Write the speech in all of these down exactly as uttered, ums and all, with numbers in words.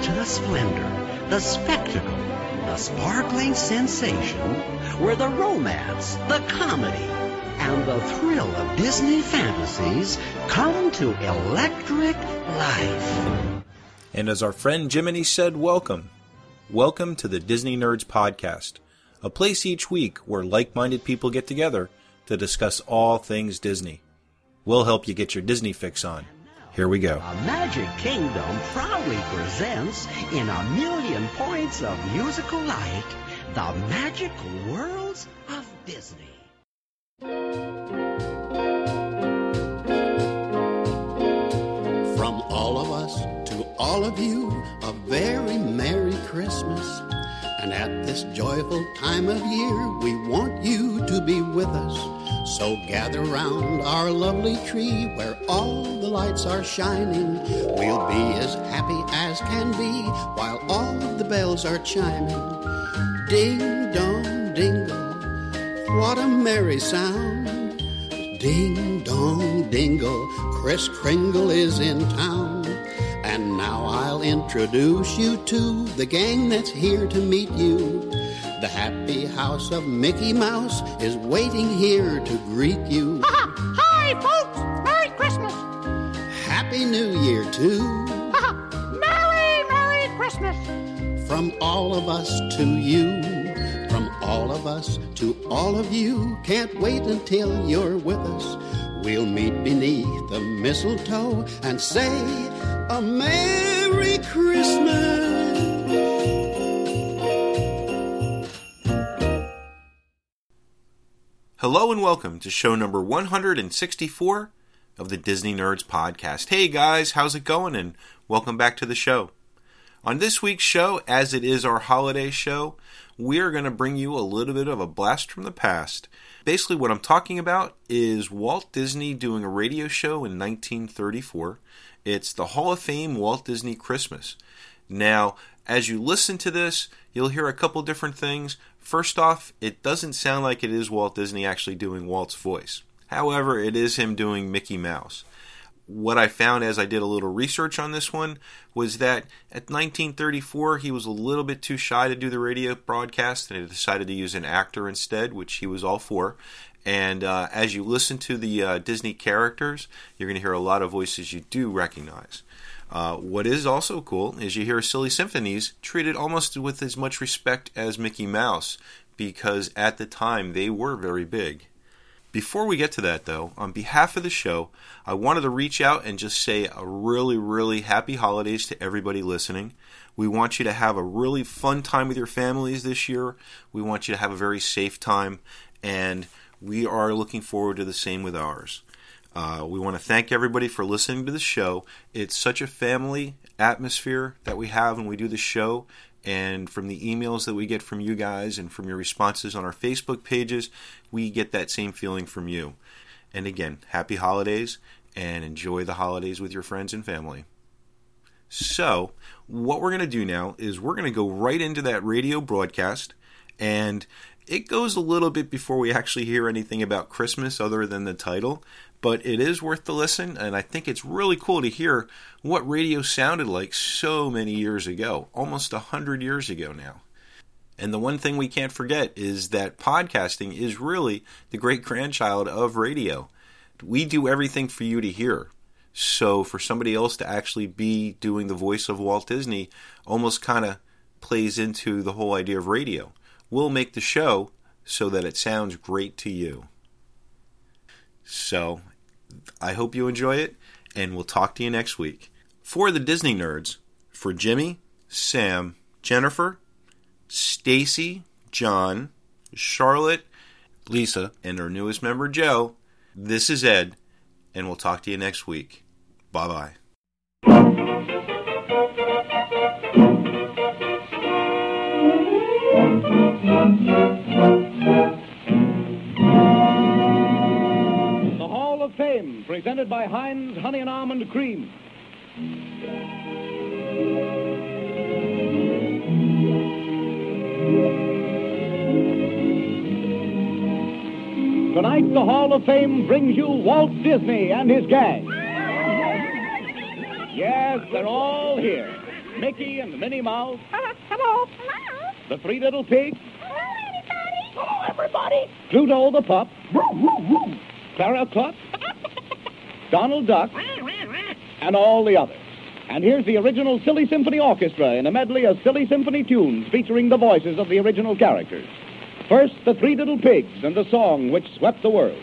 to the splendor, the spectacle, the sparkling sensation, where the romance, the comedy, and the thrill of Disney fantasies come to electric life. And as our friend Jiminy said, welcome. Welcome to the Disney Nerds Podcast, a place each week where like-minded people get together to discuss all things Disney. We'll help you get your Disney fix on. Here we go. A Magic Kingdom proudly presents, in a million points of musical light, the magic worlds of Disney. From all of us to all of you, a very Merry Christmas. And at this joyful time of year, we want you to be with us. So gather round our lovely tree where all the lights are shining. We'll be as happy as can be while all of the bells are chiming. Ding dong dingle, what a merry sound. Ding dong dingle, Kris Kringle is in town. And now I'll introduce you to the gang that's here to meet you. The happy house of Mickey Mouse is waiting here to greet you. Hi, folks! Merry Christmas! Happy New Year, too. Merry, Merry Christmas! From all of us to you. From all of us to all of you. Can't wait until you're with us. We'll meet beneath the mistletoe and say a Merry Christmas. Hello and welcome to show number one hundred sixty-four of the Disney Nerds Podcast. Hey guys, how's it going? And welcome back to the show. On this week's show, as it is our holiday show, we are going to bring you a little bit of a blast from the past. Basically, what I'm talking about is Walt Disney doing a radio show in nineteen thirty-four. It's the Hall of Fame Walt Disney Christmas. Now, as you listen to this, you'll hear a couple different things. First off, it doesn't sound like it is Walt Disney actually doing Walt's voice. However, it is him doing Mickey Mouse. What I found as I did a little research on this one was that at nineteen thirty-four, he was a little bit too shy to do the radio broadcast, and he decided to use an actor instead, which he was all for. And uh, as you listen to the uh, Disney characters, you're going to hear a lot of voices you do recognize. Uh, what is also cool is you hear Silly Symphonies treated almost with as much respect as Mickey Mouse, because at the time they were very big. Before we get to that, though, on behalf of the show, I wanted to reach out and just say a really, really happy holidays to everybody listening. We want you to have a really fun time with your families this year. We want you to have a very safe time, and we are looking forward to the same with ours. Uh, we want to thank everybody for listening to the show. It's such a family atmosphere that we have when we do the show. And from the emails that we get from you guys and from your responses on our Facebook pages, we get that same feeling from you. And again, happy holidays, and enjoy the holidays with your friends and family. So, what we're going to do now is we're going to go right into that radio broadcast, and it goes a little bit before we actually hear anything about Christmas other than the title, but it is worth the listen, and I think it's really cool to hear what radio sounded like so many years ago, almost a hundred years ago now. And the one thing we can't forget is that podcasting is really the great-grandchild of radio. We do everything for you to hear. So for somebody else to actually be doing the voice of Walt Disney almost kind of plays into the whole idea of radio. We'll make the show so that it sounds great to you. So, I hope you enjoy it, and we'll talk to you next week. For the Disney Nerds, for Jimmy, Sam, Jennifer, Stacy, John, Charlotte, Lisa, and our newest member, Joe, this is Ed, and we'll talk to you next week. Bye-bye. The Hall of Fame, presented by Heinz Honey and Almond Cream. Tonight, the Hall of Fame brings you Walt Disney and his gang. Yes, they're all here. Mickey and Minnie Mouse, Uh, hello. Hello. the Three Little Pigs, Hello, anybody? hello, everybody, Pluto the Pup, Clara Cluck, Donald Duck, and all the others. And here's the original Silly Symphony Orchestra in a medley of silly symphony tunes featuring the voices of the original characters. First, the Three Little Pigs and the song which swept the world.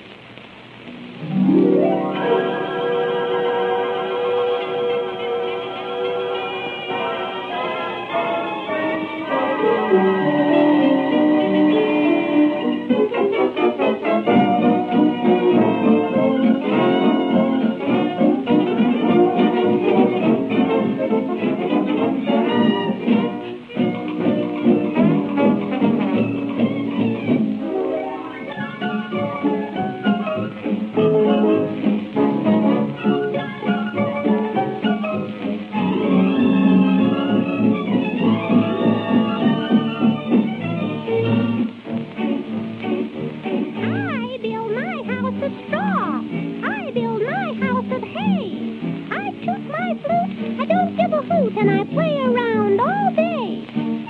I build my house of straw. I build my house of hay. I toot my flute. I don't give a hoot, and I play around all day.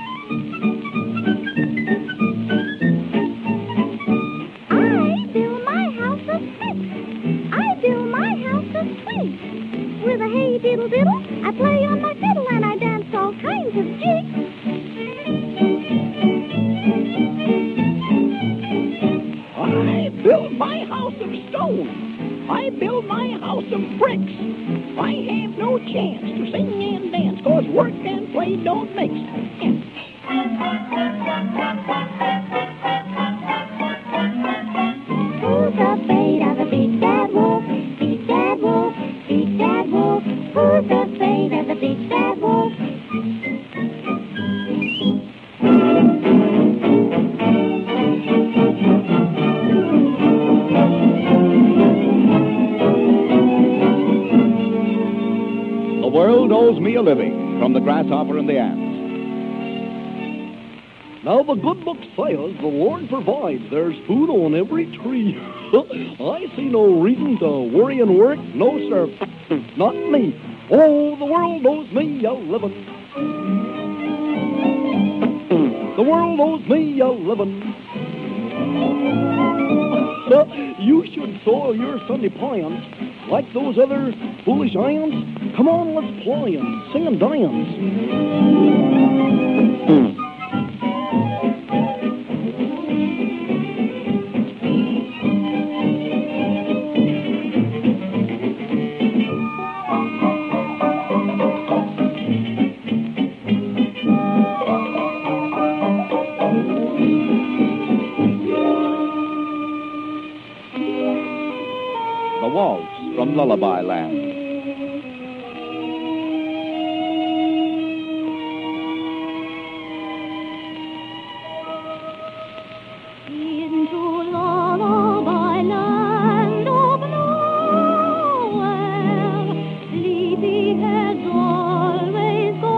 I build my house of bricks. I build my house of twigs. With a hay diddle diddle, I play on my fiddle, and I dance all kinds of jigs. I build my house of stone. I build my house of bricks. I have no chance to sing and dance, 'cause work and play don't mix. Who's afraid of the big bad wolf? Big bad wolf, big bad wolf. Who's afraid of the big bad wolf? The world owes me a living, from the grasshopper and the ants. Now the good book says the Lord provides. There's food on every tree. I see no reason to worry and work. No, sir, not me. Oh, the world owes me a living. The world owes me a living. You should soil your Sunday pants like those other foolish ions. Come on, let's play and sing and dance. The waltz from Lullaby Land. Into lullaby land of nowhere, sleepyheads always go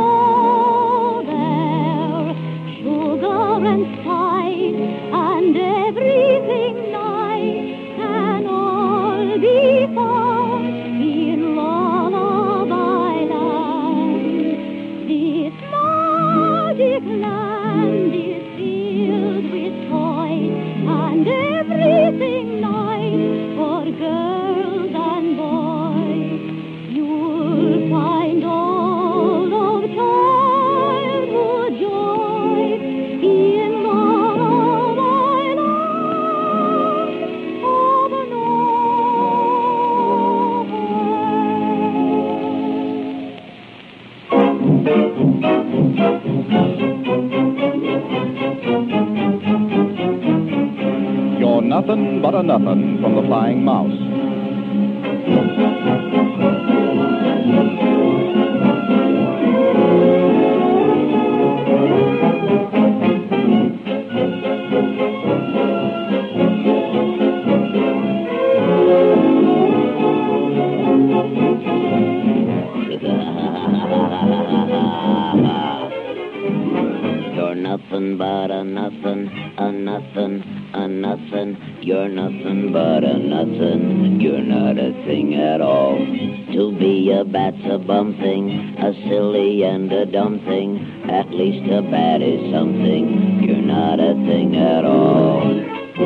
there. Sugar and spice and everything nice can all be found in lullaby land. This magic land is filled with toys and everything nice for girls and boys. You'll find all of childhood joy in lullaby land of You're nothing but a nothing from the Flying Mouse. You're nothing nothing but a nothing, a nothing, a nothing. You're nothing but a nothing. You're not a thing at all. To be a bat's a bum thing, a silly and a dumb thing. At least a bat is something. You're not a thing at all.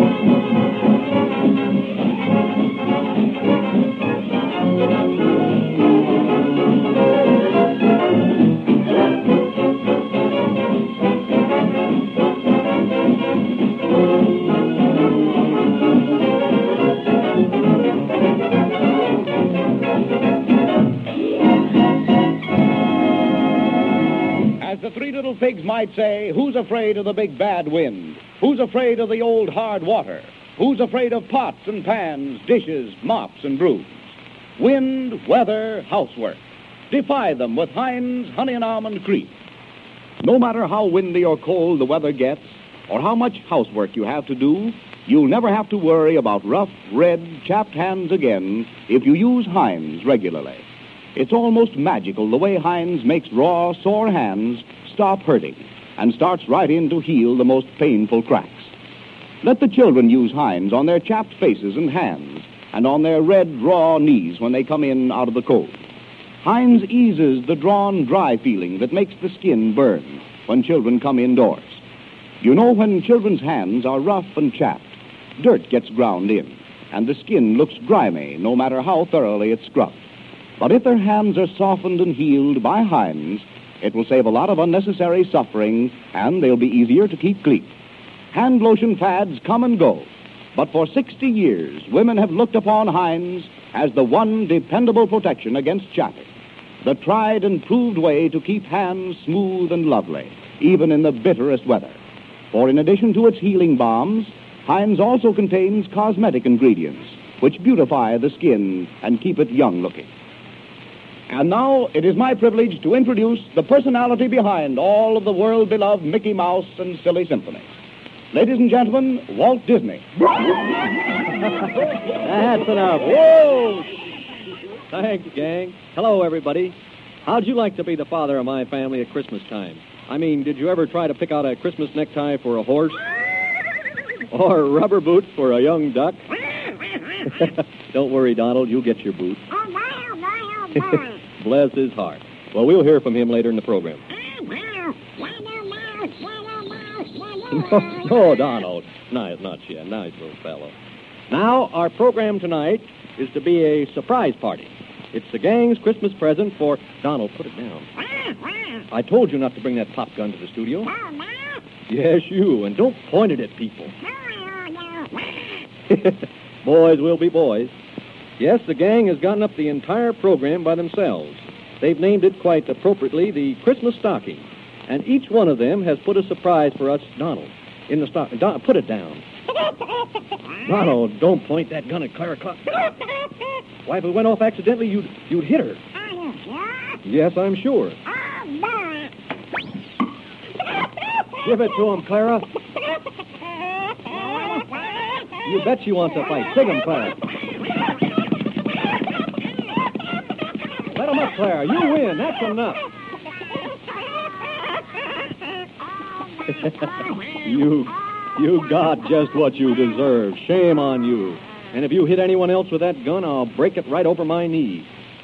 As the three little pigs might say, who's afraid of the big bad wind? Who's afraid of the old hard water? Who's afraid of pots and pans, dishes, mops and brooms? Wind, weather, housework. Defy them with Heinz Honey and Almond Cream. No matter how windy or cold the weather gets, or how much housework you have to do, you'll never have to worry about rough, red, chapped hands again if you use Heinz regularly. It's almost magical the way Heinz makes raw, sore hands stop hurting and starts right in to heal the most painful cracks. Let the children use Heinz on their chapped faces and hands and on their red, raw knees when they come in out of the cold. Heinz eases the drawn, dry feeling that makes the skin burn when children come indoors. You know, when children's hands are rough and chapped, dirt gets ground in, and the skin looks grimy no matter how thoroughly it's scrubbed. But if their hands are softened and healed by Heinz, it will save a lot of unnecessary suffering, and they'll be easier to keep clean. Hand lotion fads come and go, but for sixty years, women have looked upon Heinz as the one dependable protection against chapping, the tried and proved way to keep hands smooth and lovely, even in the bitterest weather. For in addition to its healing balms, Heinz also contains cosmetic ingredients, which beautify the skin and keep it young-looking. And now it is my privilege to introduce the personality behind all of the world-beloved Mickey Mouse and Silly Symphonies. Ladies and gentlemen, Walt Disney. That's enough. Whoa! Thanks, gang. Hello, everybody. How'd you like to be the father of my family at Christmas time? I mean, did you ever try to pick out a Christmas necktie for a horse? Or rubber boots for a young duck? Don't worry, Donald. You'll get your boots. Bless his heart. Well, we'll hear from him later in the program. No, no, Donald. Nice, not yet. Nice little fellow. Now, our program tonight is to be a surprise party. It's the gang's Christmas present for... Donald, put it down. I told you not to bring that pop gun to the studio. Yes, you, and don't point it at people. Boys will be boys. Yes, the gang has gotten up the entire program by themselves. They've named it quite appropriately the Christmas Stocking. And each one of them has put a surprise for us, Donald, in the stocking. Don- put it down. Donald, don't point that gun at Clara Clark. Why, if it went off accidentally, you'd, you'd hit her. Yes, I'm sure. Give it to him, Clara. You bet she wants to fight. Take him, Clara. Let him up, Clara. You win. That's enough. you, you got just what you deserve. Shame on you. And if you hit anyone else with that gun, I'll break it right over my knee.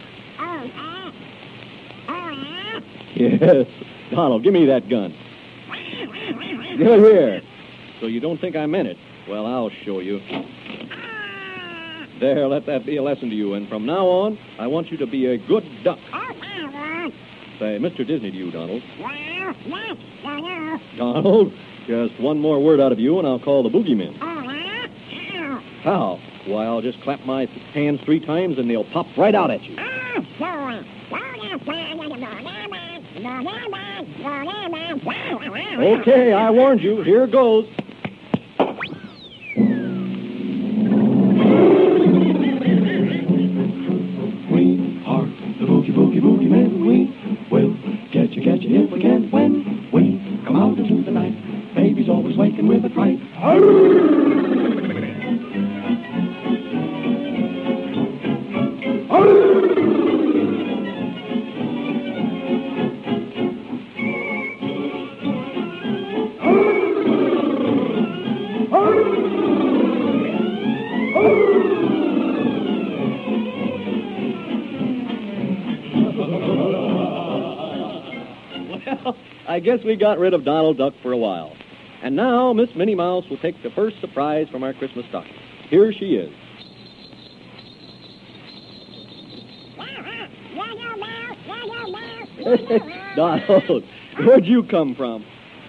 Yes. Donald, give me that gun. Give it here. So you don't think I meant it? Well, I'll show you. There, let that be a lesson to you. And from now on, I want you to be a good duck. Say, Mister Disney to you, Donald. Donald, just one more word out of you, and I'll call the boogeymen. How? Why, I'll just clap my hands three times, and they'll pop right out at you. Okay, I warned you. Here goes. We are the boogie, boogie, boogie men. We will get you, get you if we can. When we come out into the night, baby's always waking with a fright. Oh! I guess we got rid of Donald Duck for a while. And now Miss Minnie Mouse will take the first surprise from our Christmas stocking. Here she is. Donald, where'd you come from?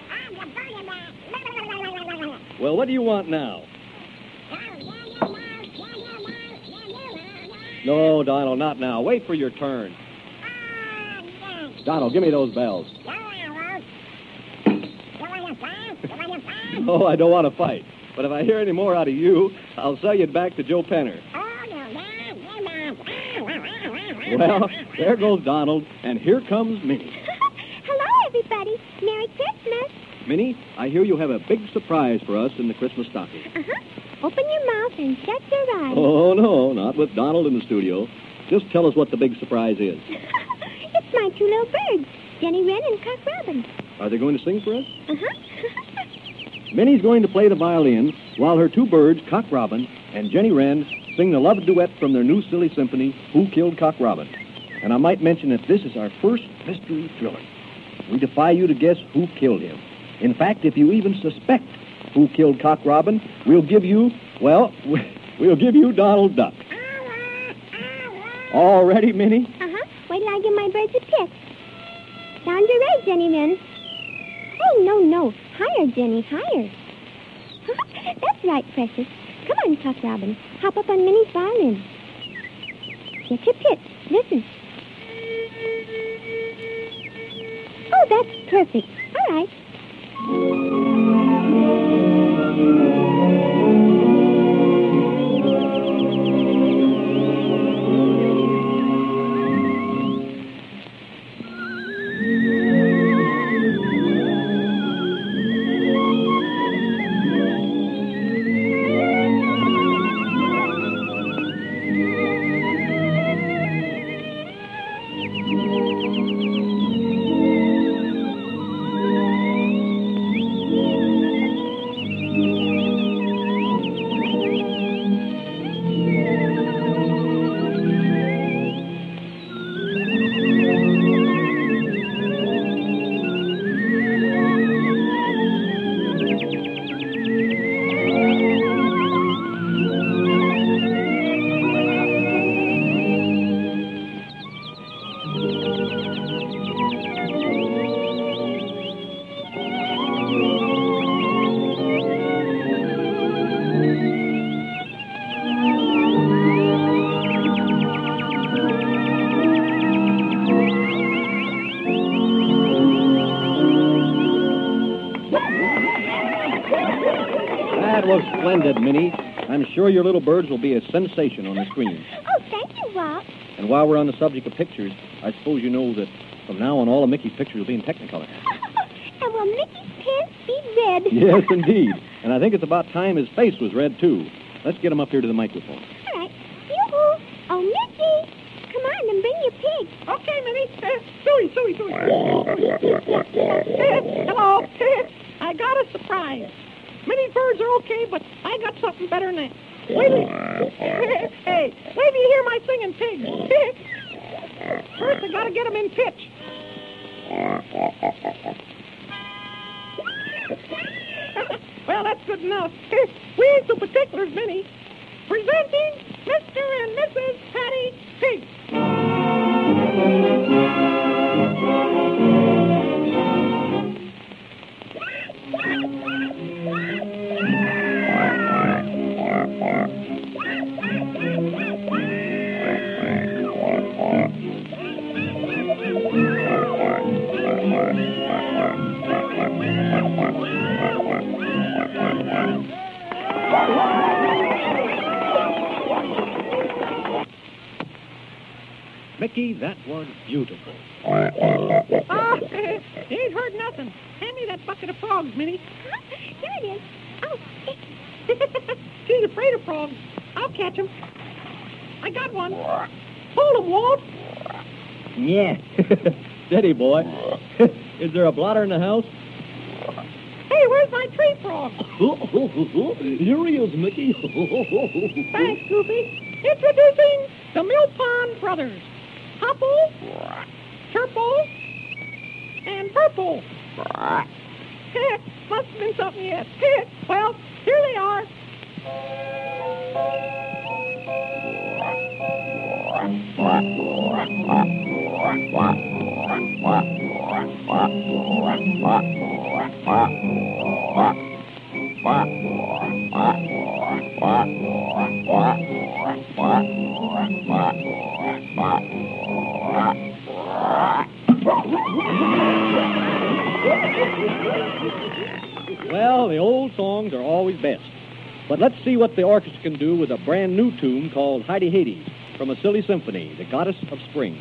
Well, what do you want now? No, Donald, not now. Wait for your turn. Donald, give me those bells. Oh, I don't want to fight. But if I hear any more out of you, I'll sell you back to Joe Penner. Well, there goes Donald, and here comes Minnie. Hello, everybody. Merry Christmas. Minnie, I hear you have a big surprise for us in the Christmas stocking. Uh-huh. Open your mouth and shut your eyes. Oh, no, not with Donald in the studio. Just tell us what the big surprise is. It's my two little birds, Jenny Wren and Cock Robin. Are they going to sing for us? Uh-huh. Minnie's going to play the violin while her two birds, Cock Robin and Jenny Wren, sing the love duet from their new silly symphony, Who Killed Cock Robin? And I might mention that this is our first mystery thriller. We defy you to guess who killed him. In fact, if you even suspect who killed Cock Robin, we'll give you, well, we'll give you Donald Duck. All ready, Minnie? Uh-huh. Wait till I give my birds a pick. Sound your ray, Jenny Wren. Oh, no, no. Higher, Jenny, higher. That's right, precious. Come on, Cock Robin. Hop up on Minnie's violin. Get your pitch. Listen. Oh, that's perfect. All right. That was splendid, Minnie. I'm sure your little birds will be a sensation on the screen. Oh, thank you, Walt. And while we're on the subject of pictures, I suppose you know that from now on all of Mickey's pictures will be in Technicolor. And will Mickey's pants be red? Yes, indeed. And I think it's about time his face was red, too. Let's get him up here to the microphone. All right. Yoo-hoo. Oh, Mickey. Come on and bring your pig. Okay, Minnie. Uh, Suey, Suey, Suey. Uh, hello. I got a surprise. Minnie's birds are okay, but I got something better than that. Wait till you... Hey, wait till you hear my singing pigs. First, I gotta get them in pitch. Well, that's good enough. We ain't so particulars, Minnie. Presenting Mister and Missus Patty Pig. Mickey, that was beautiful. Ah, you ain't heard nothing. Hand me that bucket of frogs, Minnie. Huh? Here it is. Oh, She's afraid of frogs. I'll catch 'em. I got one. Hold 'em, Walt. Yeah. Steady, boy. Is there a blotter in the house? Hey, where's my tree frog? Here he is, Mickey. Thanks, Goofy. Introducing the Mill Pond Brothers. Hopple, Turple, and Purple. Must have been something yet. Well, here they are. Well, the old songs are always best. But let's see what the orchestra can do with a brand new tune called Heidi Hades from a silly symphony, The Goddess of Spring.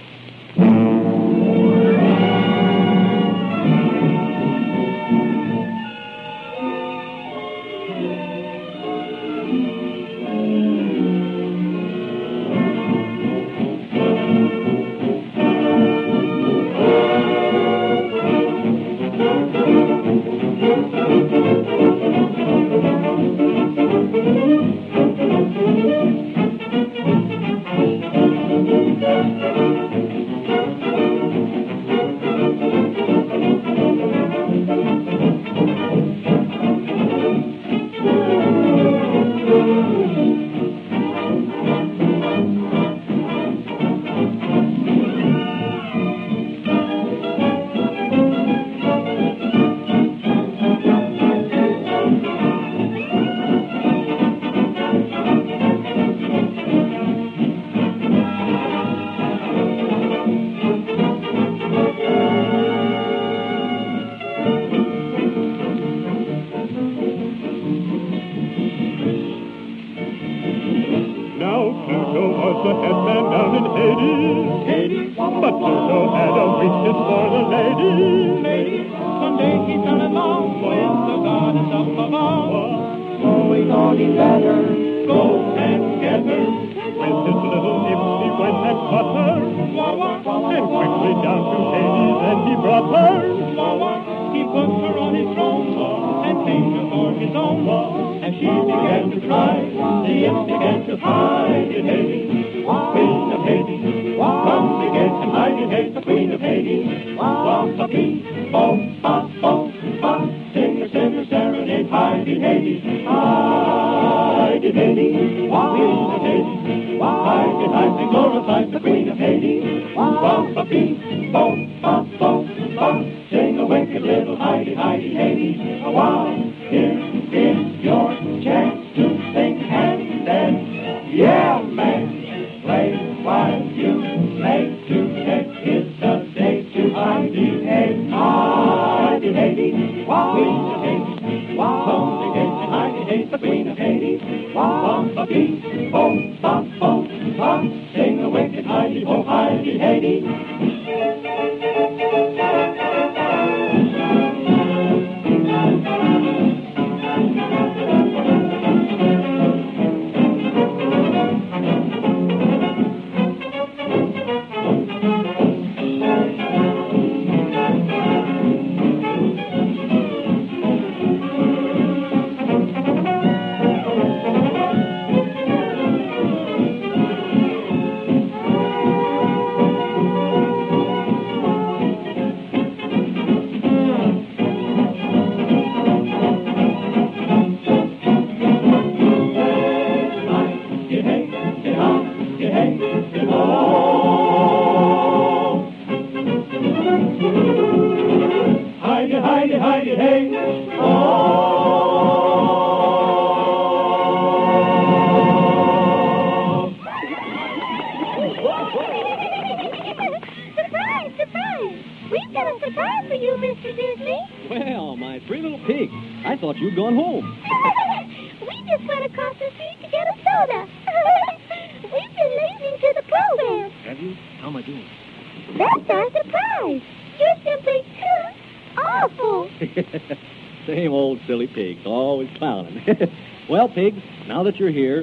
Same old silly pigs, always clowning. Well, pigs, now that you're here...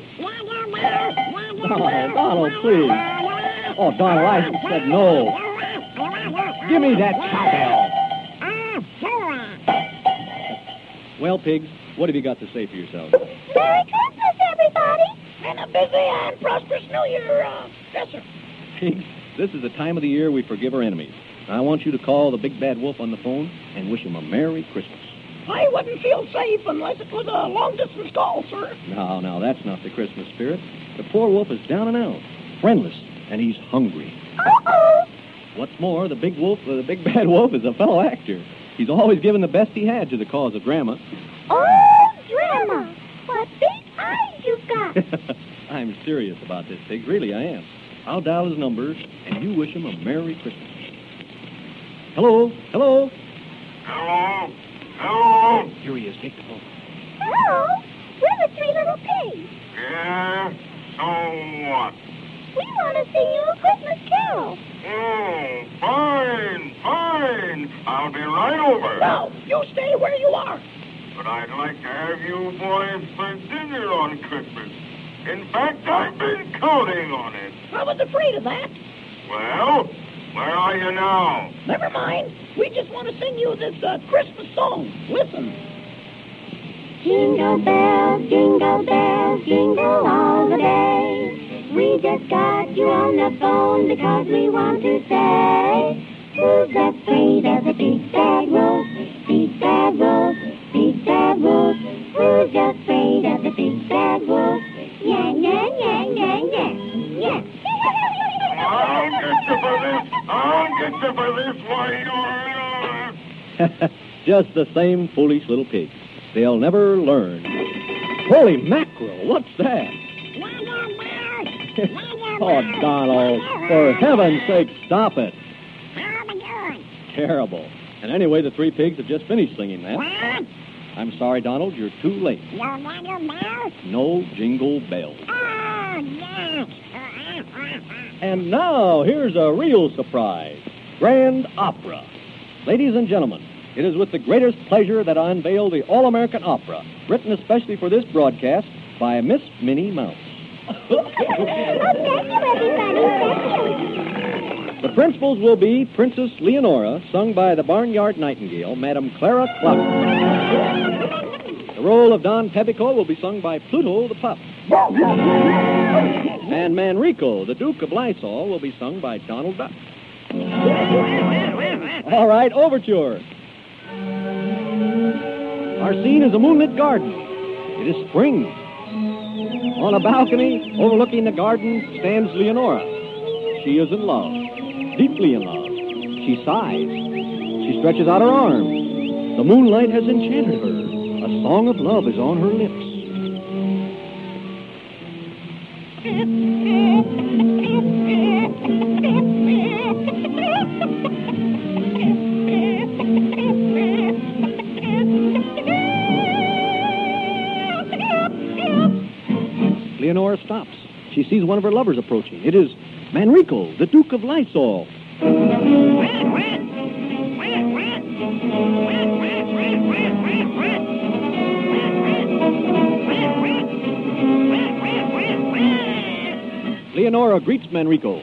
Oh, Donald, please. Oh, Donald, I said no. Give me that cowbell. Well, pigs, what have you got to say for yourselves? Merry Christmas, everybody! And a busy and prosperous New Year, uh, yes, sir. Pigs, this is the time of the year we forgive our enemies. I want you to call the Big Bad Wolf on the phone and wish him a Merry Christmas. I wouldn't feel safe unless it was a long-distance call, sir. No, no, that's not the Christmas spirit. The poor wolf is down and out, friendless, and he's hungry. Uh-oh. What's more, the big wolf, uh, the Big Bad Wolf is a fellow actor. He's always given the best he had to the cause of drama. Oh, drama. What big eyes you've got. I'm serious about this, Pig. Really, I am. I'll dial his numbers, and you wish him a Merry Christmas. Hello? Hello? Hello? Hello? Here he is. Take the phone. Hello. We're the Three Little Pigs. Yeah? So what? We want to sing you a Christmas carol. Oh, fine, fine. I'll be right over. No, you stay where you are. But I'd like to have you boys for dinner on Christmas. In fact, I've been counting on it. I was afraid of that. Well, where are you now? Never mind. We just want to sing you this uh, Christmas song. Listen. Jingle bells, jingle bells, jingle all the day. We just got you on the phone because we want to say, who's afraid of the big bad wolf? Big bad wolf, big bad wolf. Who's afraid of the big bad wolf? Yeah, yeah, yeah, yeah, yeah, yeah. I'll get you for this. I'll get you for this. Why, you're... Just the same foolish little pigs. They'll never learn. Holy mackerel, what's that? Oh, Donald, for heaven's sake, stop it. Terrible. And anyway, the three pigs have just finished singing that. What? I'm sorry, Donald, you're too late. No jingle bells? No jingle bells. Oh, yes. And now, here's a real surprise. Grand Opera. Ladies and gentlemen, it is with the greatest pleasure that I unveil the All-American Opera, written especially for this broadcast by Miss Minnie Mouse. Oh, thank you, everybody. Thank you. The principals will be Princess Leonora, sung by the Barnyard Nightingale, Madame Clara Clout. The role of Don Pebico will be sung by Pluto the Pup. And Manrico, the Duke of Lysol, will be sung by Donald Duck. All right, overture. Our scene is a moonlit garden. It is spring. On a balcony overlooking the garden stands Leonora. She is in love, deeply in love. She sighs. She stretches out her arms. The moonlight has enchanted her. A song of love is on her lips. Leonora stops. She sees one of her lovers approaching. It is Manrico, the Duke of Lysol. Leonora greets Manrico.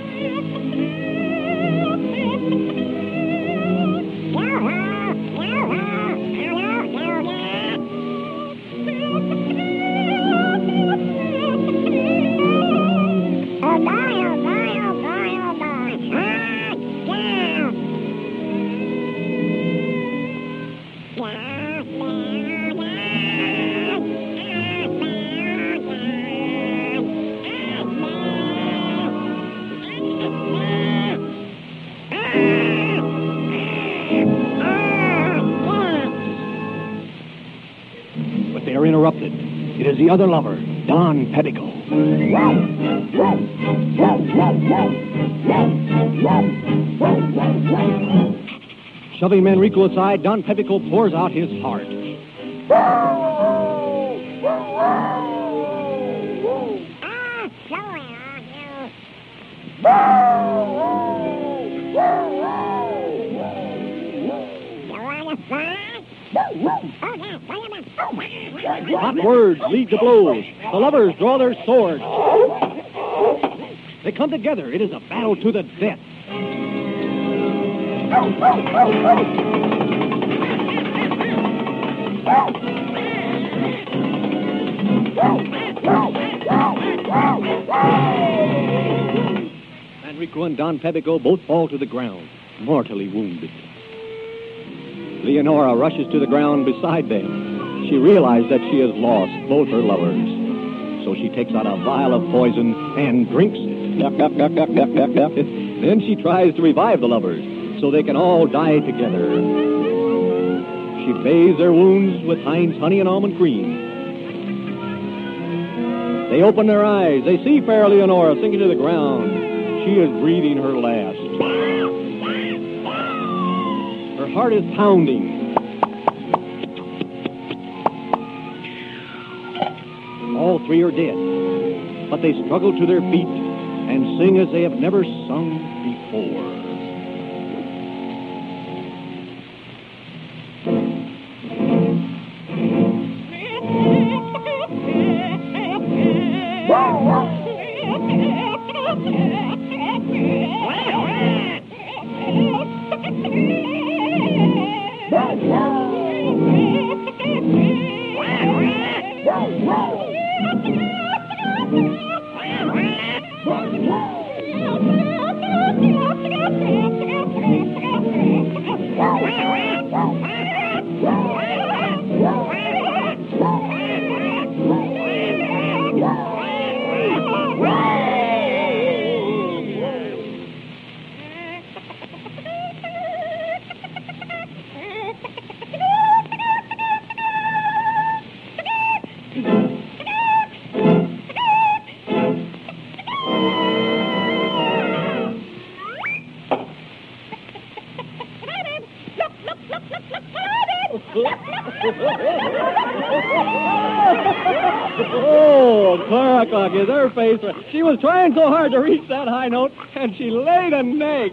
Interrupted. It is the other lover, Don Pebico. Shoving Manrico aside, Don Pebico pours out his heart. Hot words lead to blows. The lovers draw their swords. They come together. It is a battle to the death. Manrico and Don Pebico both fall to the ground. mortally wounded. Leonora rushes to the ground beside them. She realizes that she has lost both her lovers. So she takes out a vial of poison and drinks it. Then she tries to revive the lovers so they can all die together. She bathes their wounds with Heinz honey and almond cream. They open their eyes. They see fair Leonora sinking to the ground. She is breathing her last. Her heart is pounding. All three are dead, but they struggle to their feet and sing as they have never sung before. Oh, Clara Clock is her face. She was trying so hard to reach that high note, and she laid an egg.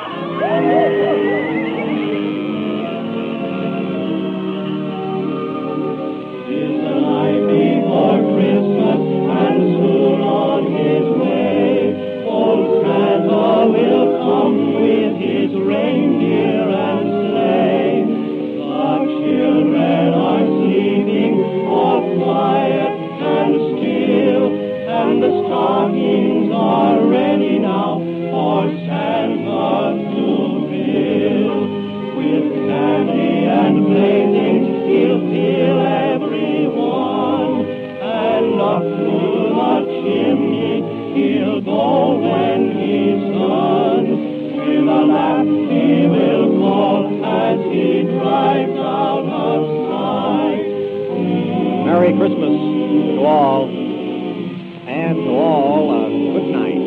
It's the night before Christmas, and soon on his way, old Santa will come with his reindeer and sleigh. The children are sleeping all quiet and still, and the stockings are ready now for Santa to fill. With candy and playthings he'll fill everyone, and up through the chimney he'll go when he's done. With a laugh he will call as he drives out of sight. Merry Christmas to all, and to all a good night.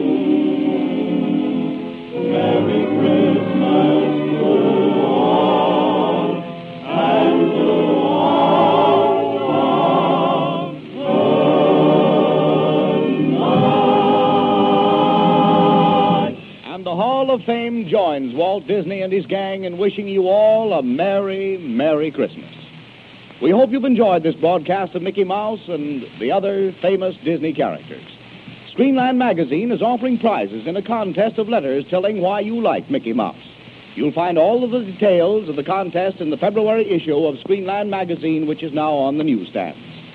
Merry Christmas to all, and to all a good night. And the Hall of Fame joins Walt Disney and his gang in wishing you all a Merry, Merry Christmas. We hope you've enjoyed this broadcast of Mickey Mouse and the other famous Disney characters. Screenland Magazine is offering prizes in a contest of letters telling why you like Mickey Mouse. You'll find all of the details of the contest in the February issue of Screenland Magazine, which is now on the newsstands.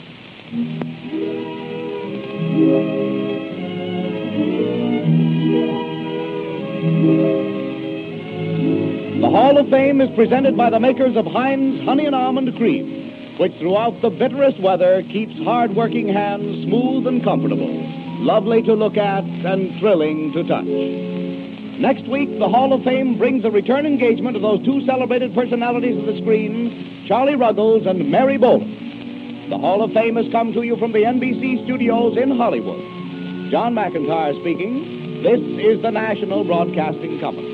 The Hall of Fame is presented by the makers of Heinz Honey and Almond Cream, which throughout the bitterest weather keeps hard-working hands smooth and comfortable, lovely to look at and thrilling to touch. Next week, the Hall of Fame brings a return engagement of those two celebrated personalities of the screen, Charlie Ruggles and Mary Boland. The Hall of Fame has come to you from the N B C studios in Hollywood. John McIntyre speaking. This is the National Broadcasting Company.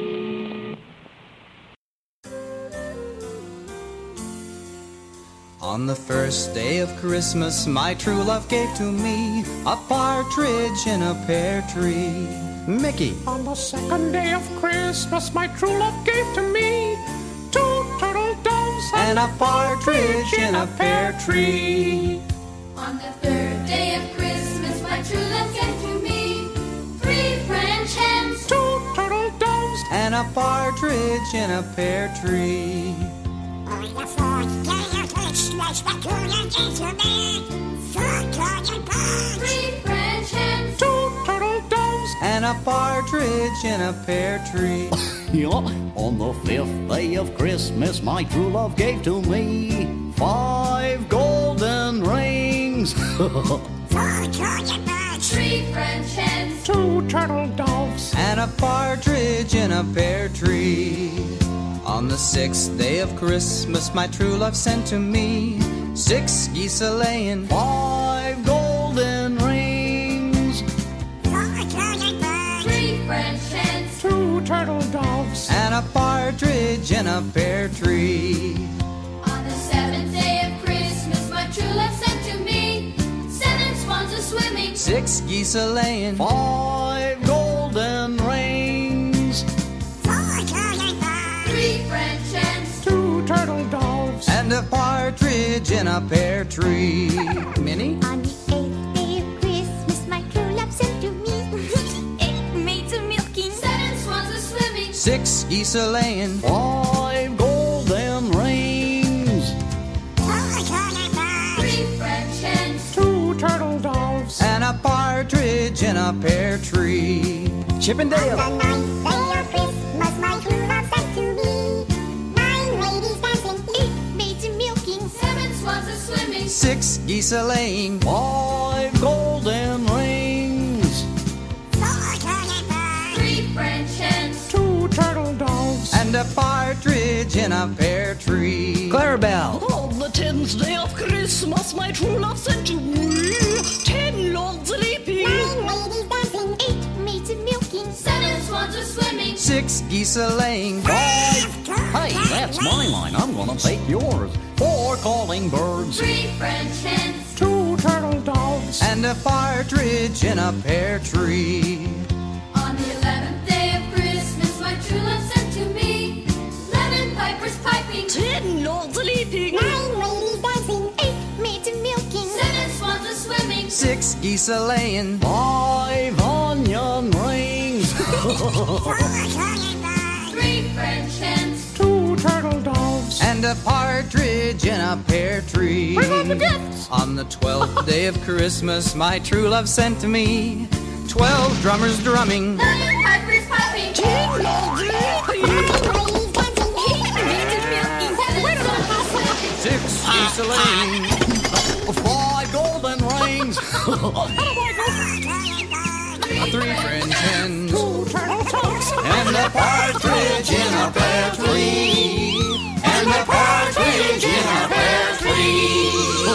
On the first day of Christmas, my true love gave to me a partridge in a pear tree. Mickey. On the second day of Christmas, my true love gave to me two turtle doves and a partridge in a pear tree. On the third day of Christmas, my true love gave to me three French hens, two turtle doves and a partridge in a pear tree. On the fourth day of Christmas, my true love gave to me four golden balls, three French hens, two turtle doves and a partridge in a pear tree. Yeah, on the fifth day of Christmas, my true love gave to me five golden rings. Four Trojan birds. Three French hens. Two turtle doves. And a partridge in a pear tree. On the sixth day of Christmas, my true love sent to me six geese a-laying, five golden rings. Four Trojan birds. Three French hens. Two turtle doves. and a partridge in a pear tree. On the seventh day of Christmas, my true love sent to me seven swans a-swimming, Six geese a-laying, Five golden rings. Four Trojan birds. three French hens. Two turtle doves. and a partridge in a pear tree. Minnie? On the eighth day of Christmas, my true love sent to me eight maids a-milking, Seven swans a-swimming, Six geese a-laying, Five golden rings. Four Trojan birds. three French hens. Two turtle doves. and a partridge in a pear tree. Chippendale! On the ninth day of Christmas, my true love sent to me nine ladies dancing, eight maids a-milking, Seven swans a-swimming, Six geese a-laying, Five golden rings. four Trojan birds. three French hens. Two turtle doves. and a partridge in a pear tree. Clarabelle! On the tenth day of Christmas, my true love sent to me ten lords a-leaping, Nine ladies dancing, eight maids a-milking, Seven swans a-swimming, Six geese a-laying, Five. Hey, that's my line. I'm gonna take yours. Four calling birds. three French hens. Two turtle doves. and a partridge in a pear tree. On the eleventh day of Christmas, my true love sent to me eleven pipers piping, ten lords a-leaping, nine ladies dancing, eight maids a-milking, Seven swans a-swimming, Six geese a-laying, Five onion rings. four Trojan birds. three French hens. Two turtle doves. and a partridge in a pear tree. Bring on the gifts. On the twelfth day of Christmas, my true love sent to me twelve drummers drumming, Nine pipers piping, ten lords a-leaping, Ladies dancing, eight maids a-milking, Seven swans a-swimming, Six geese a-laying, Five golden rings. three French hens, Two turtle doves. and a partridge in a pear tree. And a partridge in a pear tree.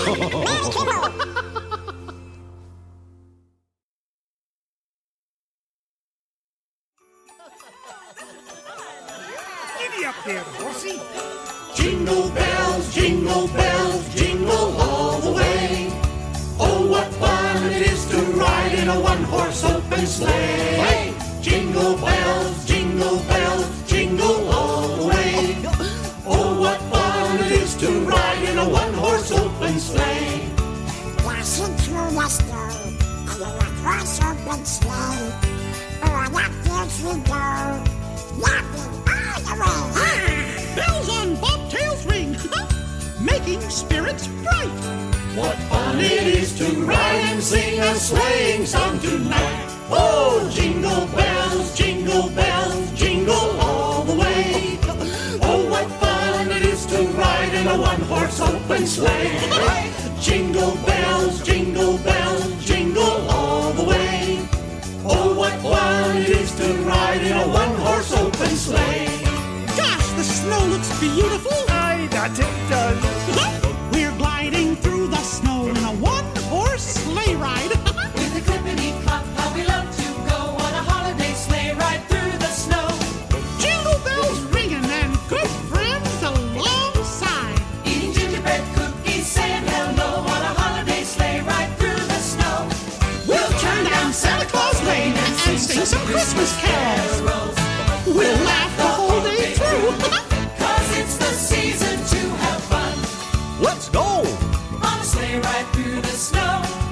Giddy up there, horsey. Jingle bells, jingle bells, jingle all the way. Oh, what fun it is to ride in a one-horse open sleigh. Jingle bells, jingle bells, jingle all the way. Oh, what fun it is to ride in a one-horse open sleigh. dashing through the snow, and in a horse open sleigh. O'er the fields we go, laughing all the way. Bells on bobtails ring, making spirits bright. What fun it is to ride and sing a sleighing song tonight. Oh, jingle bells, jingle bells, jingle all the way. Oh, what fun it is to ride in a one-horse open sleigh. Jingle bells, jingle bells, jingle all the way. Oh, what fun it is to ride in a one-horse open sleigh. Gosh, the snow looks beautiful. Aye, that it does. We're gliding through the snow in a one-horse sleigh ride. With a clippity-clop, how we love to go on a holiday sleigh ride through the snow. Jingle bells ringing and good friends alongside. Eating gingerbread cookies, saying hello on a holiday sleigh ride through the snow. We'll turn down Santa Claus Lane and sing some Christmas carols. We'll laugh the whole day through. Cause it's the season to have fun. Let's go. On a sleigh ride through the snow.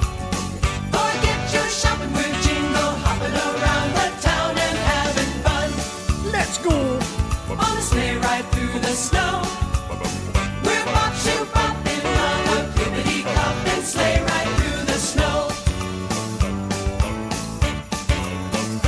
Forget your shopping, we're jingle hopping around the town and having fun. Let's go. On a sleigh ride through the snow. We're bop shoe bopping on a clippity clop and sleigh ride through the snow.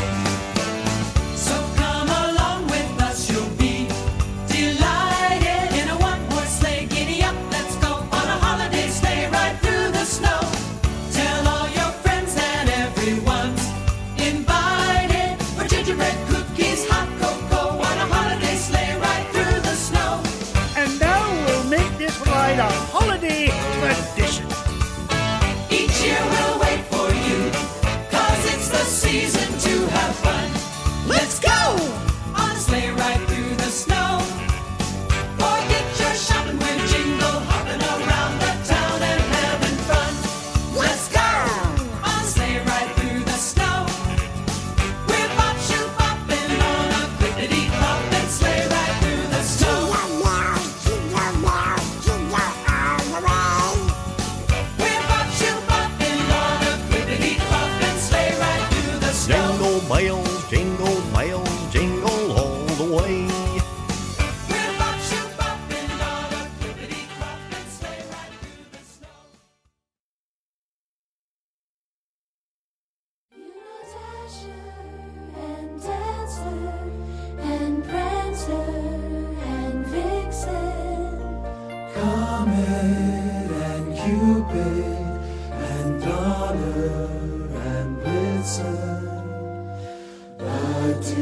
Jingle bells, jingle all the way. And Dancer and Prancer and Vixen, Comet and Cupid and Donner and Blitzen. But do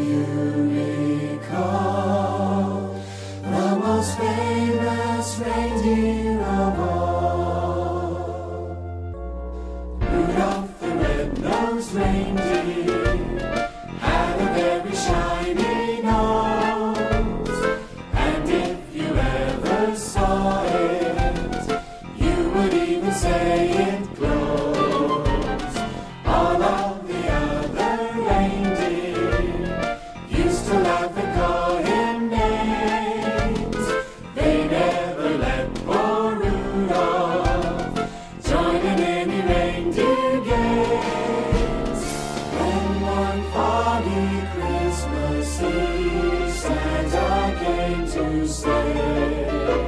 you recall the most famous reindeer of all? Rudolph the red-nosed reindeer had a very shiny nose, and if you ever saw it, you would even say it glows. All of the other reindeer used to laugh and call him names. They never let poor Rudolph join in any reindeer games. When one foggy Christmas Eve Santa came to say,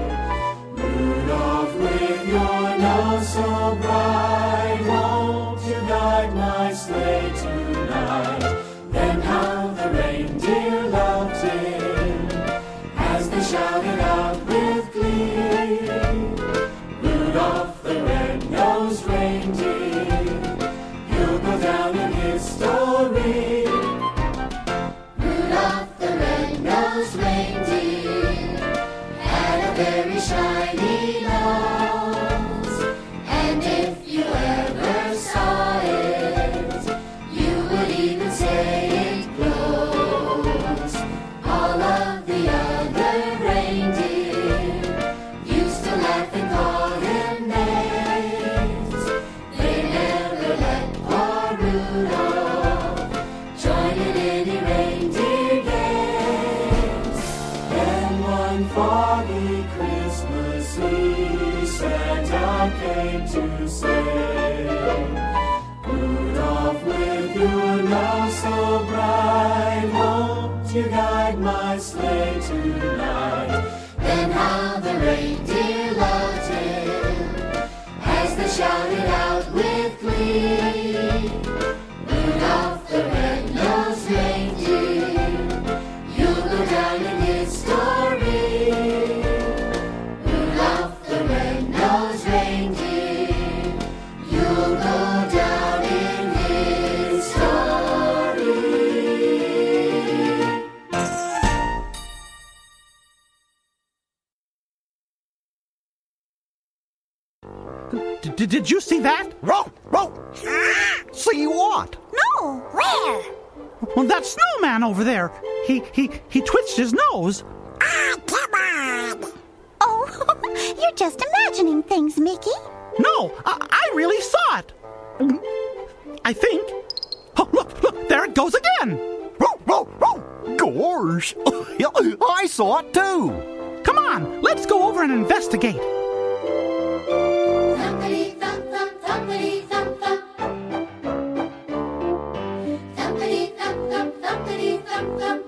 Rudolph, with your nose so bright, won't you guide my sleigh tonight? Then how the reindeer loved him as they shouted out with glee, Rudolph the red-nosed reindeer, you'll go down in history. Rudolph the red-nosed reindeer had a very shiny nose, and if you ever saw it, you would even say it glows. All of the other reindeer used to laugh and call him names. They never let poor Rudolph join in any reindeer games. Then one foggy Christmas Eve Santa came to say, Rudolph, with your nose so bright, won't you guide my sleigh tonight? Then how the reindeer loved him as they shouted out with glee, Rudolph the red-nosed reindeer, you'll go down in history. Rudolph the red-nosed reindeer, you'll go down in history. D- did you see that? Row, row. See what? No, where? Well, that snowman over there. He he he twitched his nose. Ah, come on. Oh, you're just imagining things, Mickey. No, I, I really saw it. I think. Oh, look, look, there it goes again. Row, row, row. Gosh, I saw it too. Come on, let's go over and investigate. thumpity thump thump, thumpity thump thump. Thumpity thump thump, thumpity thump thump.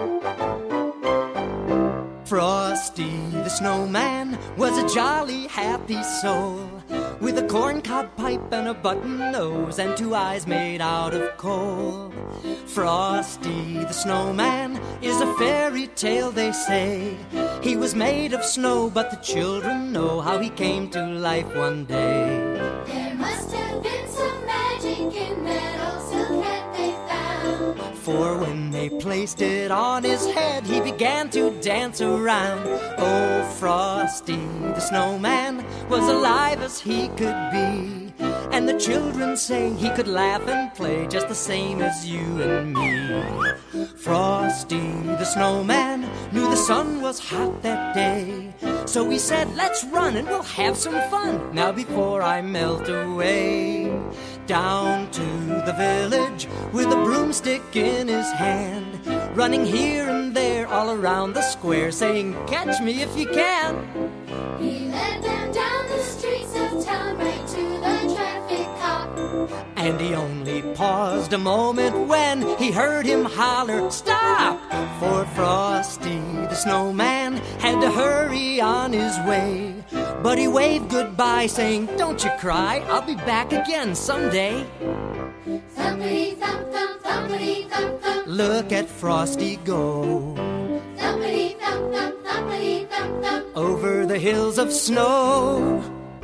Frosty the snowman was a jolly, happy soul, with a corncob pipe and a button nose and two eyes made out of coal. Frosty the snowman is a fairy tale, they say. He was made of snow, but the children know how he came to life one day. There must have been some magic in that old silk hat they found. For when they placed it on his head, he began to dance around. Oh, Frosty the snowman was alive as he could be, and the children say he could laugh and play just the same as you and me. Frosty the snowman knew the sun was hot that day, so he said, let's run and we'll have some fun now before I melt away. Down to the village with a broomstick in his hand, running here and there all around the square, saying, catch me if you can. He led them down the streets of town right to the traffic cop. And he only paused a moment when he heard him holler, "Stop!" For Frosty the Snowman had to hurry on his way. But he waved goodbye, saying, "Don't you cry, I'll be back again someday." Thumpity thump thump, thumpity thump thump. Look at Frosty go. Thumpity thump thump, thumpity thump thump. Over the hills of snow.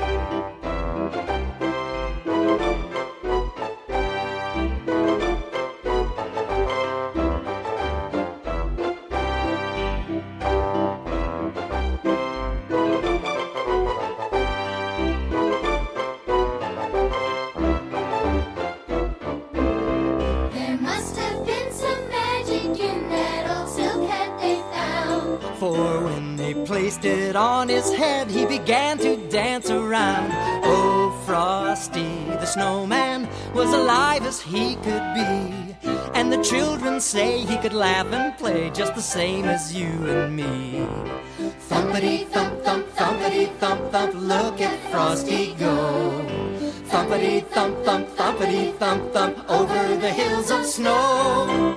Placed it on his head, he began to dance around. Oh, Frosty the Snowman was alive as he could be. And the children say he could laugh and play just the same as you and me. Thumpity thump thump, thumpity thump thump, look at Frosty go. Thumpity thump thump, thumpity thump thump, over the hills of snow.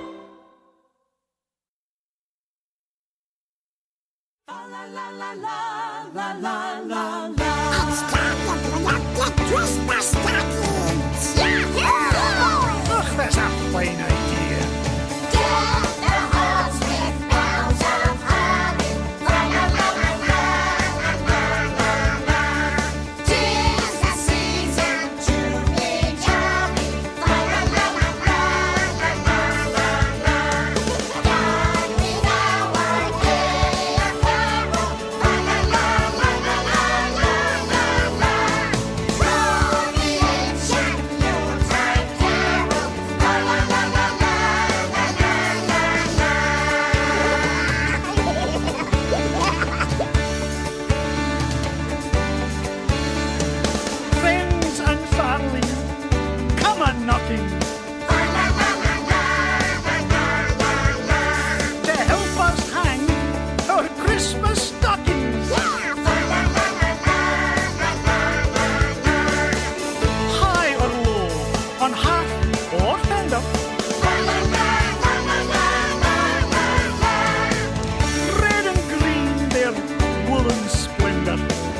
It's time to bring up the Christmas stockings. Yahoo! Look, that's a fine idea. Deck the halls with boughs of holly. La la la la la la la la la. 'Tis the season to be jolly. La la la la la la la la la. God with our gay apparel. La la la la la la la la la. Roll the ancient Yuletide carol. La la la la la la la la la. Friends and family, come a knocking. To help us hang our Christmas stockings. High or low, on half or fender. Red and green, their woolen splendor.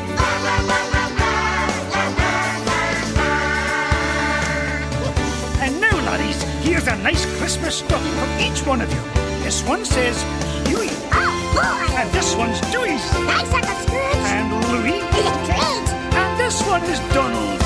And now, laddies, here's a nice Christmas stocking for each one of you. This one says Huey. And this one's Dewey's. Thanks, Uncle Scrooge. And Louie. Great. And this one is Donald's.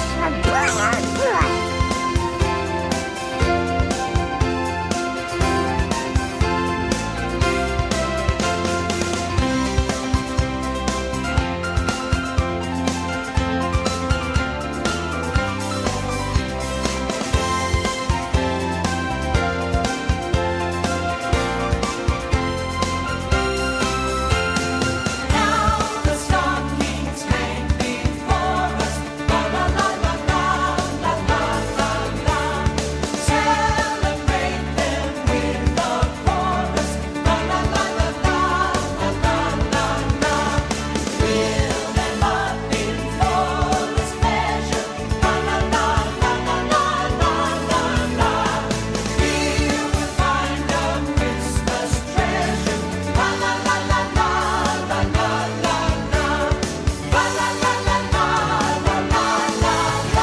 Now the stockings hang before us. La la la la la la la la la. Celebrate them with a chorus. La la la la la la la la la. Fill them up in fullest measure. La la la la la la la la la. Here we'll find a Christmas treasure. La la la la la la la la la. La la la la la la la la la.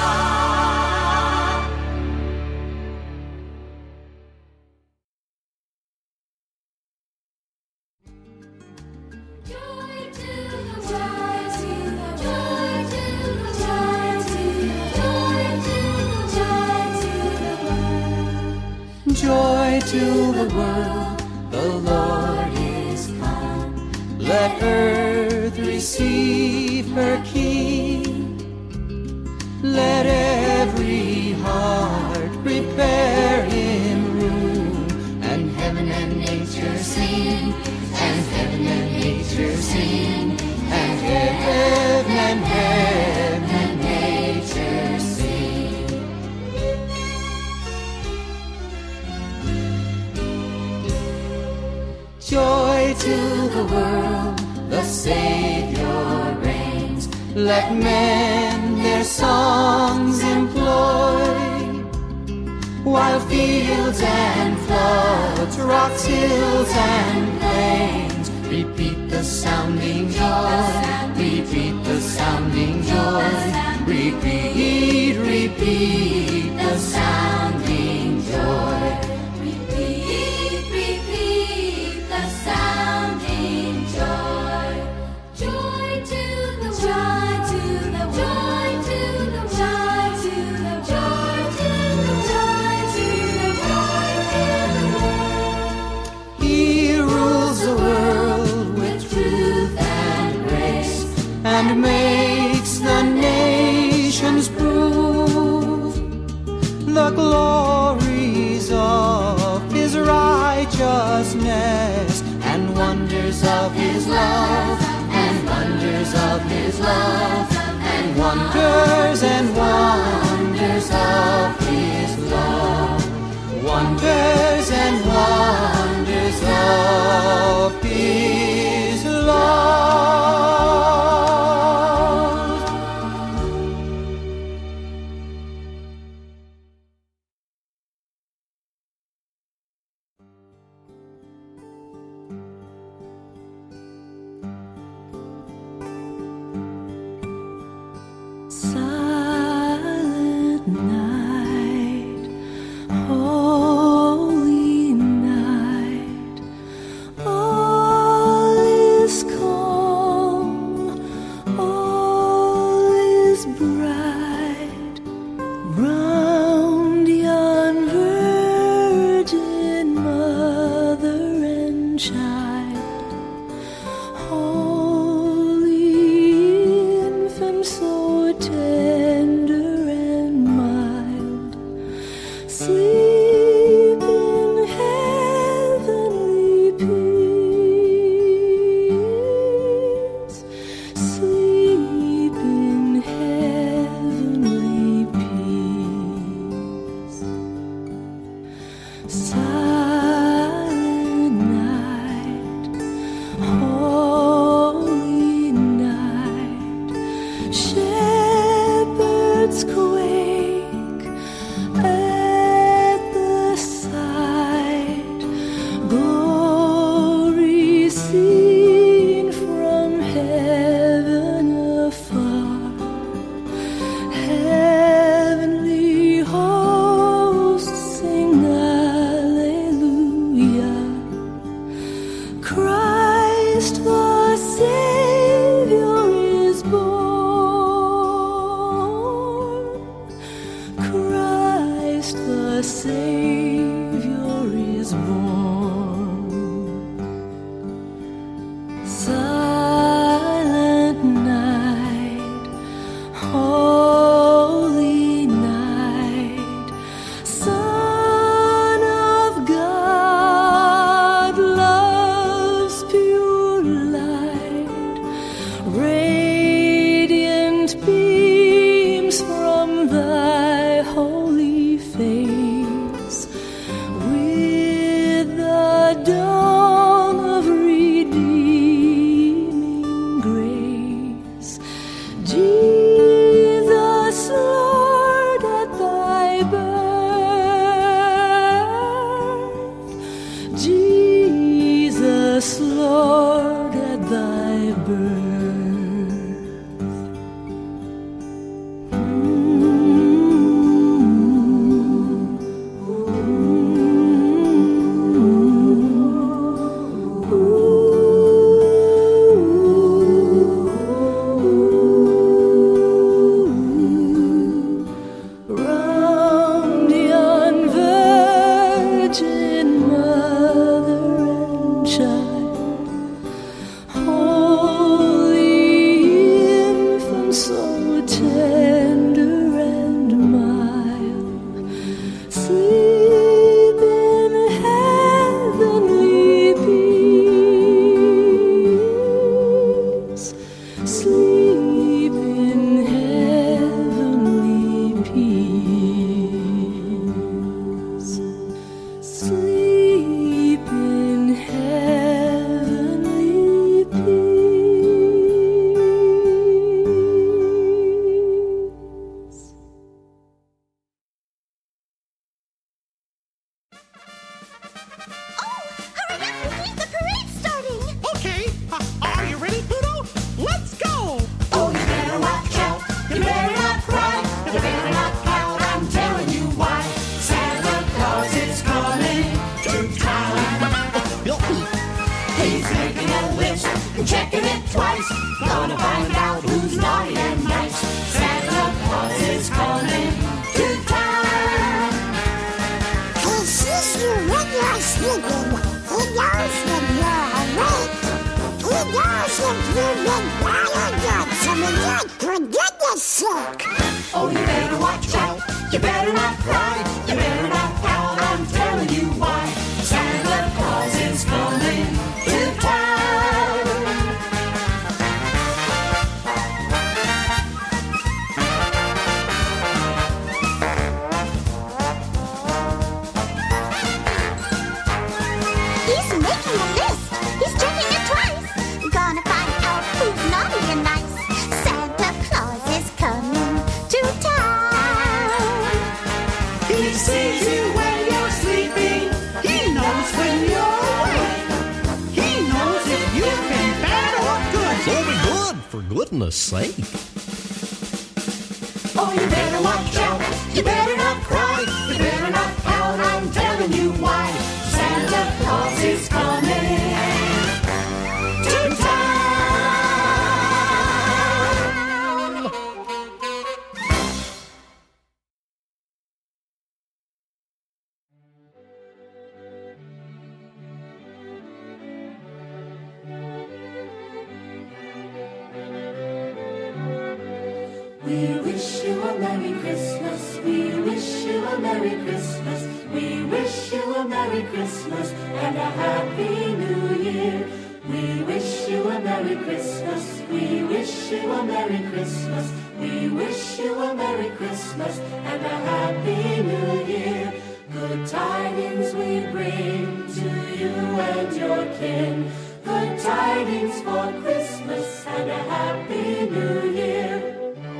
Joy to the world, joy to the world, joy to the world. Joy to the world, the Lord is come. Let earth receive her King. Let every heart prepare him room. And heaven and nature sing, and heaven and nature sing, and heaven and heaven and nature sing. Joy to the world, the Savior reigns. let men their songs employ, while fields and floods, rocks, hills, and plains repeat the sounding joy, repeat the sounding joy, repeat, repeat the sounding joy. Repeat, repeat the sounding joy. Joy to the joy to the joy to the joy to the joy to the joy to the joy to the world. He rules the world with truth and grace, and makes the nations prove the glories of his righteousness, and wonders of his love, and wonders of his love, and wonders and wonders of his love, wonders and wonders of his love. Silent night, holy night, all is calm, all is bright, round yon virgin mother and child, holy infant, so tender and mild, sleep in heavenly peace, sleep in heavenly peace. Silent night, holy night, shepherds quake at the sight, glory seen from heaven afar, heavenly hosts sing Alleluia. Christ the Savior is born, Christ the Savior is born. Silent night, holy night, Son of God, love's pure light, radiant beams from thy holy face, with the dawn of redeeming grace. Jesus, Lord, at thy birth, Jesus, Lord, at thy birth. Round yon virgin mother and child, holy infant, so tender and mild, sleep in heavenly peace, sleep in heavenly peace, sleep in heavenly He's making a list and checking it twice. Gonna find out who's naughty and nice. Santa Claus is coming to town. He sees you when you're sleeping. He knows when you're awake. He knows if you've been bad or good. So look, for goodness sake. Oh, you better watch out. You better not cry. You better not pout. I'm telling you why. Santa Claus is coming to town. He's making a list. He's checking it twice. Gonna find out who's naughty and nice. Santa Claus is coming to town. He sees you when you're sleeping. He knows when you're awake. He knows if you've been bad or good. So be good, for goodness sake. Oh, you better watch out. You better not cry. You better not pout. I'm telling you why. Santa Claus is coming to town. We wish you a Merry Christmas. We wish you a Merry Christmas. We wish you a Merry Christmas and a Happy New Year. We wish you a Merry Christmas. We wish you a Merry Christmas. We wish you a Merry Christmas and a Happy New Year. Good tidings we bring to you and your kin. Good tidings for Christmas and a Happy New Year.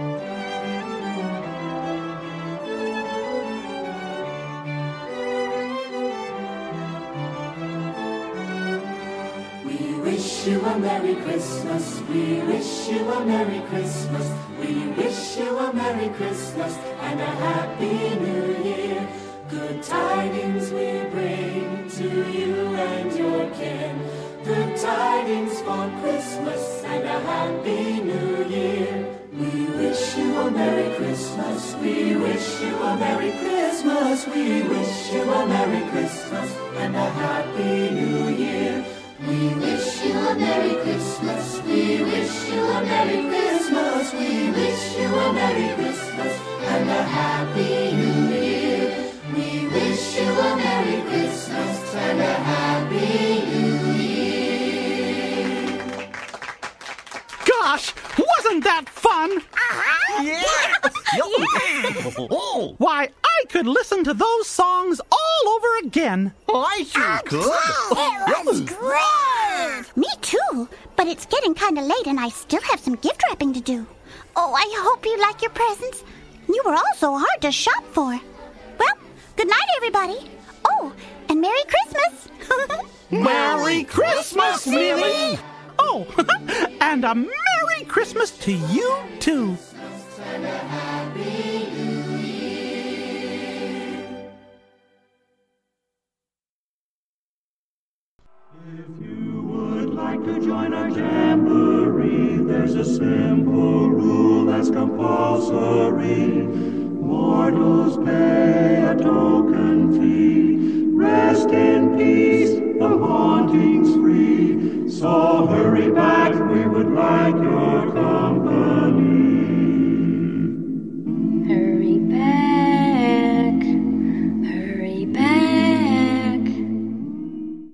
We wish you a Merry Christmas. We wish you a Merry Christmas. We wish you a Merry Christmas and a Happy New Year. Good tidings we bring to you and your kin. Good tidings for Christmas and a Happy New Year. We wish you a Merry Christmas. We wish you a Merry Christmas. We wish you a Merry Christmas and a Happy New Year. We wish you a Merry Christmas. We wish you a Merry Christmas. We wish you a Merry Christmas and a Happy New Year. We wish you a Merry Christmas and a Happy New Year. Gosh, wasn't that fun? Uh-huh. Yeah. Why, I could listen to those songs all over again. I sure could. It was great. Me too, but it's getting kind of late and I still have some gift wrapping to do. Oh, I hope you like your presents. You were all so hard to shop for. Well, good night, everybody. Oh, and Merry Christmas. Merry Christmas, Millie! Oh, and a Merry Christmas to you, too. And a Happy New Year. If you would like to join our jamboree, there's a simple rule that's compulsory. Mortals pay a token fee. Rest in peace, the haunting's free. So hurry back, we would like your